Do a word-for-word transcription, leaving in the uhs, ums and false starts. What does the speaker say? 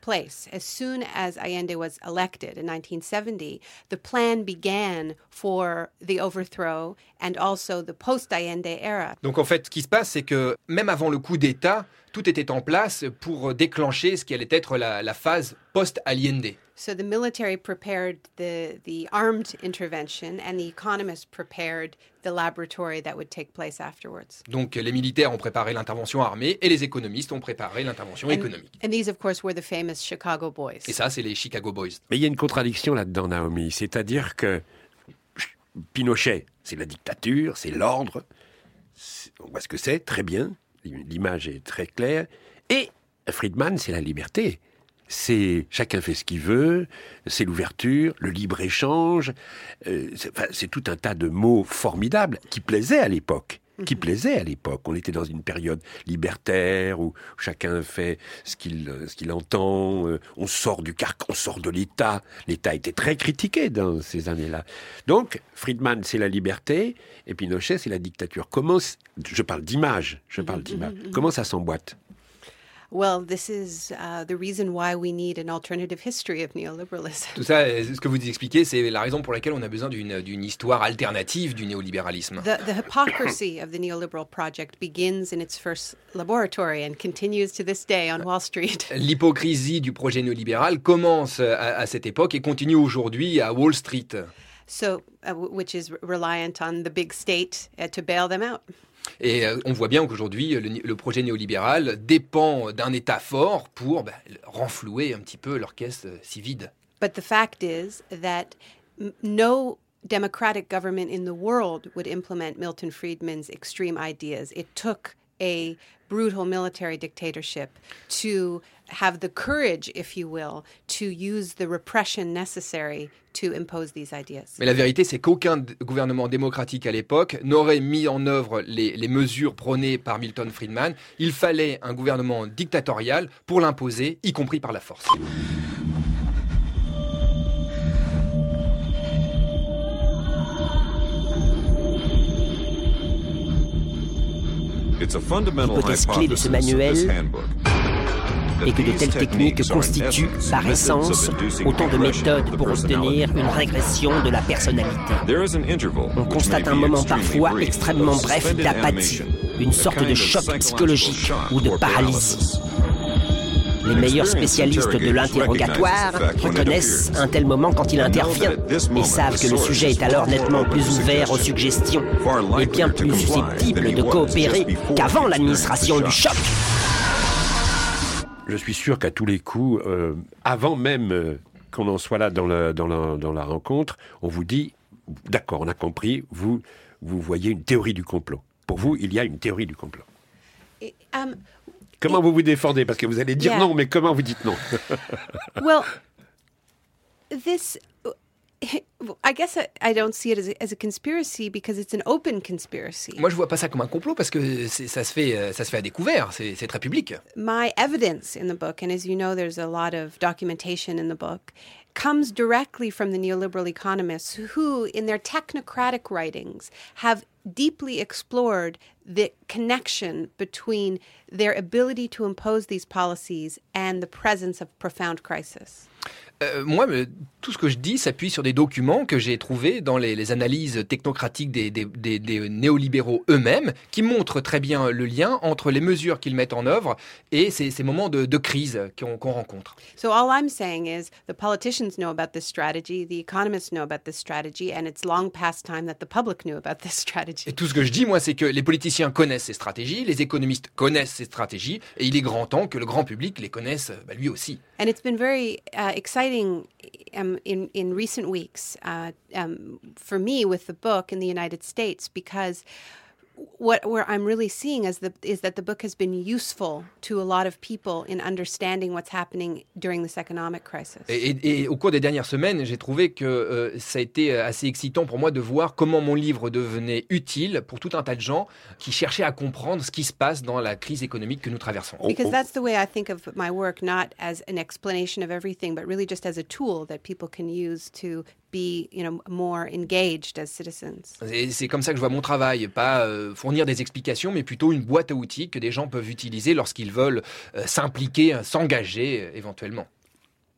place. As soon as Allende was elected in nineteen seventy, the plan began for the overthrow and also the post-Allende era. Donc en fait, ce qui se passe, c'est que même avant le coup d'État, tout était en place pour déclencher ce qui allait être la, la phase post-Allende. So the military prepared the, the armed intervention and the economists prepared the laboratory that would take place afterwards. Donc les militaires ont préparé l'intervention armée et les économistes ont préparé l'intervention And, économique. and these, of course, were the famous Chicago Boys. Et ça, c'est les Chicago Boys. Mais il y a une contradiction là-dedans, Naomi. C'est-à-dire que Pinochet, c'est la dictature, c'est l'ordre. C'est, on voit ce que c'est, très bien. L'image est très claire. Et Friedman, c'est la liberté. C'est chacun fait ce qu'il veut, c'est l'ouverture, le libre-échange. Euh, c'est, enfin, c'est tout un tas de mots formidables qui plaisaient à l'époque. qui plaisait à l'époque. On était dans une période libertaire où chacun fait ce qu'il, ce qu'il entend. On sort du carcan, on sort de l'État. L'État était très critiqué dans ces années-là. Donc, Friedman, c'est la liberté et Pinochet, c'est la dictature. Comment, je parle d'image, je parle d'image. Comment ça s'emboîte ? Well, this is uh, the reason why we need an alternative history of neoliberalism. Tout ça, ce que vous expliquez, c'est la raison pour laquelle on a besoin d'une, d'une histoire alternative du néolibéralisme. The, the hypocrisy of the neoliberal project begins in its first laboratory and continues to this day on Wall Street. L'hypocrisie du projet néolibéral commence à, à cette époque et continue aujourd'hui à Wall Street. So, uh, which is reliant on the big state uh, to bail them out. Et euh, on voit bien qu'aujourd'hui, le, le projet néolibéral dépend d'un État fort pour bah, renflouer un petit peu l'orchestre si vide. But the fact is that m- no democratic government in the world would implement Milton Friedman's extreme ideas. It took a brutal military dictatorship to have the courage, if you will, to use the repression necessary to impose these ideas. Mais la vérité, c'est qu'aucun d- gouvernement démocratique à l'époque n'aurait mis en œuvre les, les mesures prônées par Milton Friedman. Il fallait un gouvernement dictatorial pour l'imposer, y compris par la force. L'hypothèse clé de ce manuel est que de telles techniques constituent, par essence, autant de méthodes pour obtenir une régression de la personnalité. On constate un moment parfois extrêmement bref d'apathie, une sorte de choc psychologique ou de paralysie. Les meilleurs spécialistes de l'interrogatoire reconnaissent un tel moment quand il intervient et savent que le sujet est alors nettement plus ouvert aux suggestions et bien plus susceptible de coopérer qu'avant l'administration du choc. Je suis sûr qu'à tous les coups, euh, avant même euh, qu'on en soit là dans la, dans, la, dans la rencontre, on vous dit, d'accord, on a compris, vous, vous voyez une théorie du complot. Pour vous, il y a une théorie du complot. It, um, Comment vous vous défendez ? Parce que vous allez dire Yeah. non, mais comment vous dites non ? well, this, I guess I, I don't see it as a, as a conspiracy because it's an open conspiracy. Moi, je vois pas ça comme un complot parce que c'est, ça, se fait, ça se fait à découvert, c'est, c'est très public. My evidence in the book, and as you know, there's a lot of documentation in the book, comes directly from the neoliberal economists who, in their technocratic writings, have deeply explored the connection between their ability to impose these policies and the presence of profound crisis. Euh, moi, euh, tout ce que je dis s'appuie sur des documents que j'ai trouvés dans les, les analyses technocratiques des, des, des, des néolibéraux eux-mêmes, qui montrent très bien le lien entre les mesures qu'ils mettent en œuvre et ces, ces moments de, de crise qu'on, qu'on rencontre. So all I'm saying is the politicians know about this strategy, the economists know about this strategy, and it's long past time that the public knew about this strategy. Et tout ce que je dis, moi, c'est que les politiciens connaissent ces stratégies, les économistes connaissent ces stratégies, et il est grand temps que le grand public les connaisse bah, lui aussi. And it's been very uh, exciting um, in, in recent weeks uh, um, for me with the book in the United States because what where I'm really seeing is, the, is that the book has been useful to a lot of people in understanding what's happening during this economic crisis. Et, et, et au cours des dernières semaines, j'ai trouvé que euh, ça a été assez excitant pour moi de voir comment mon livre devenait utile pour tout un tas de gens qui cherchaient à comprendre ce qui se passe dans la crise économique que nous traversons. Because that's the way I think of my work, not as an explanation of everything, but really just as a tool that people can use to be, you know, more engaged as citizens. Et c'est comme ça que je vois mon travail, pas euh, fournir des explications, mais plutôt une boîte à outils que des gens peuvent utiliser lorsqu'ils veulent euh, s'impliquer, euh, s'engager euh, éventuellement.